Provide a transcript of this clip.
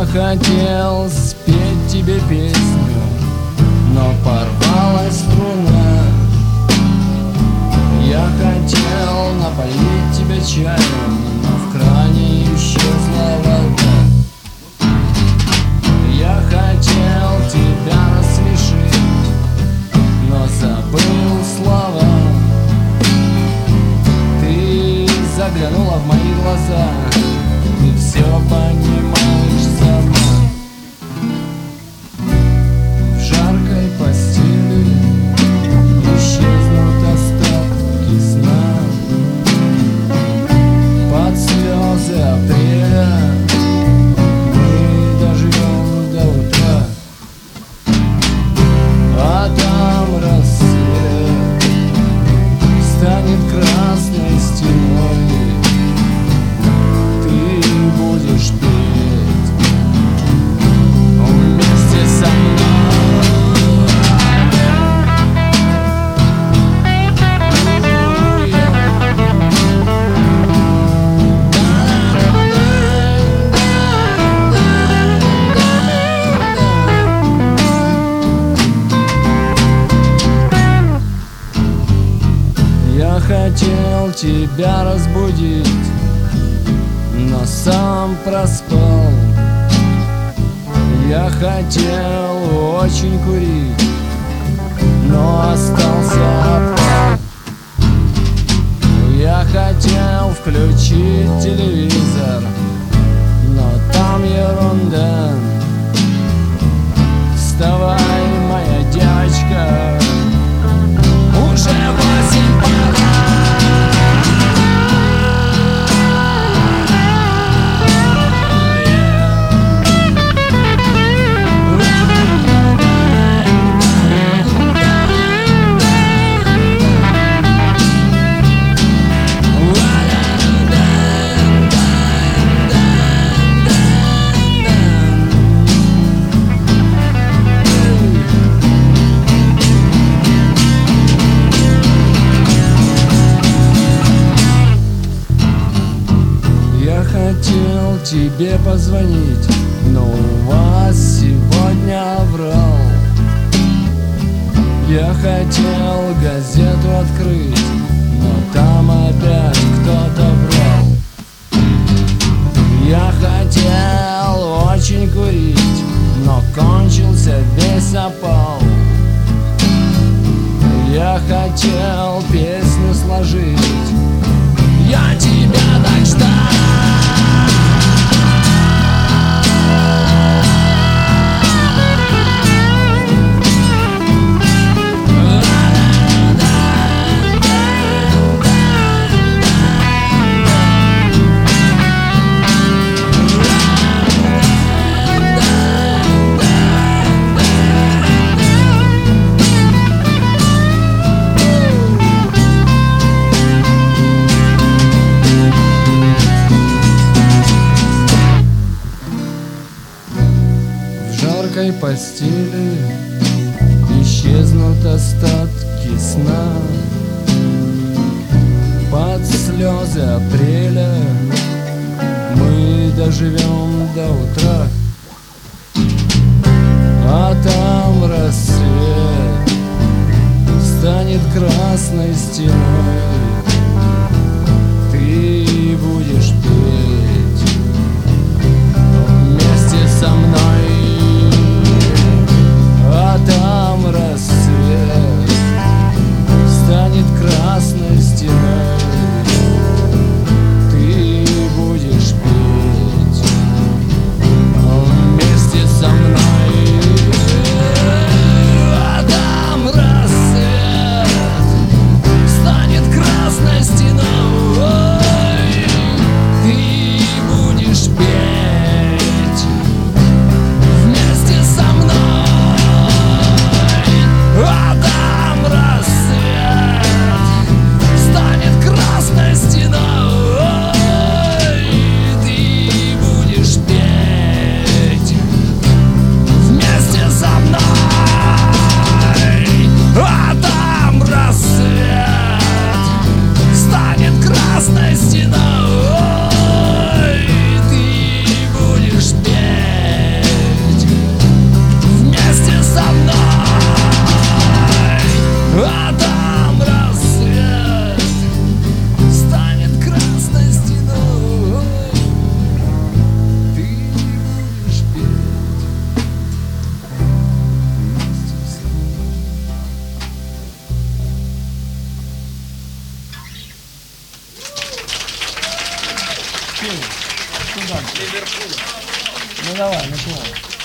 хотел спеть тебе песню, но порвалась струна. Я хотел напоить тебя чаем, но в кране исчезла вода. Я хотел тебя рассмешить, но забыл слова. Ты заглянула в мои глаза, ты все понимаешь сама. В жаркой постели исчезнут остатки сна. Под слезы апреля мы доживем до утра, а там рассвет станет красной стеной. Ты будешь петь вместе со мной. Я хотел тебя разбудить, но сам проспал. Я хотел очень курить, но остался опал. Я хотел включить телевизор, но там ерунда. Вставай, моя девочка, уже 8 пора. Хотел тебе позвонить, но у вас сегодня оврал. Я хотел газету открыть, но там опять кто-то врал. Я хотел очень курить, но кончился весь опал. Я хотел песню сложить, я тебя так ждал. В жаркой постели исчезнут остатки сна. Под слезы апреля мы доживем до утра, а там рассвет станет красной стеной. Ты будешь петь вместе со мной, а там рассвет станет красной стеной. Ты будешь петь вместе со мной, а там рассвет станет Что дальше? Ну давай, начинай.